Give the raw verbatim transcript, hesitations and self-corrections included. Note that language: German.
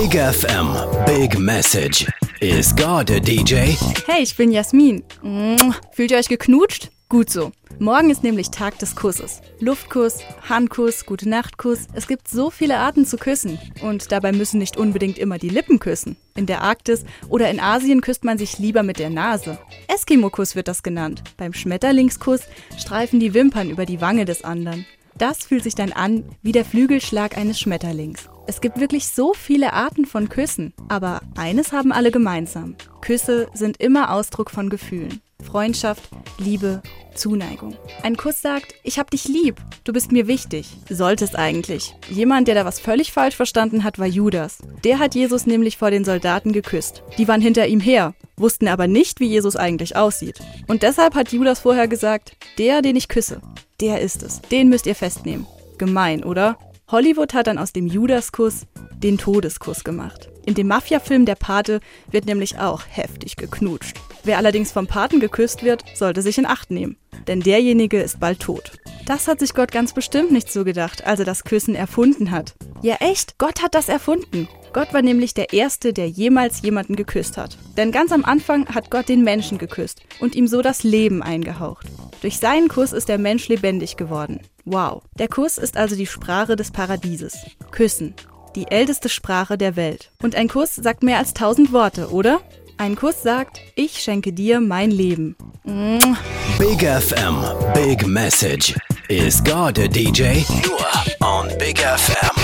Big F M, Big Message. Is God a D J? Hey, ich bin Jasmin. Fühlt ihr euch geknutscht? Gut so. Morgen ist nämlich Tag des Kusses. Luftkuss, Handkuss, Gute-Nacht-Kuss. Es gibt so viele Arten zu küssen. Und dabei müssen nicht unbedingt immer die Lippen küssen. In der Arktis oder in Asien küsst man sich lieber mit der Nase. Eskimo-Kuss wird das genannt. Beim Schmetterlingskuss streifen die Wimpern über die Wange des anderen. Das fühlt sich dann an wie der Flügelschlag eines Schmetterlings. Es gibt wirklich so viele Arten von Küssen. Aber eines haben alle gemeinsam. Küsse sind immer Ausdruck von Gefühlen. Freundschaft, Liebe, Zuneigung. Ein Kuss sagt, ich hab dich lieb, du bist mir wichtig. Sollte es eigentlich. Jemand, der da was völlig falsch verstanden hat, war Judas. Der hat Jesus nämlich vor den Soldaten geküsst. Die waren hinter ihm her, wussten aber nicht, wie Jesus eigentlich aussieht. Und deshalb hat Judas vorher gesagt, der, den ich küsse, der ist es. Den müsst ihr festnehmen. Gemein, oder? Hollywood hat dann aus dem Judaskuss den Todeskuss gemacht. In dem Mafia-Film Der Pate wird nämlich auch heftig geknutscht. Wer allerdings vom Paten geküsst wird, sollte sich in Acht nehmen. Denn derjenige ist bald tot. Das hat sich Gott ganz bestimmt nicht so gedacht, als er das Küssen erfunden hat. Ja echt, Gott hat das erfunden. Gott war nämlich der Erste, der jemals jemanden geküsst hat. Denn ganz am Anfang hat Gott den Menschen geküsst und ihm so das Leben eingehaucht. Durch seinen Kuss ist der Mensch lebendig geworden. Wow. Der Kuss ist also die Sprache des Paradieses. Küssen. Die älteste Sprache der Welt. Und ein Kuss sagt mehr als tausend Worte, oder? Ein Kuss sagt, ich schenke dir mein Leben. Mua. Big F M, Big Message. Is God a D J? Nur on Big F M.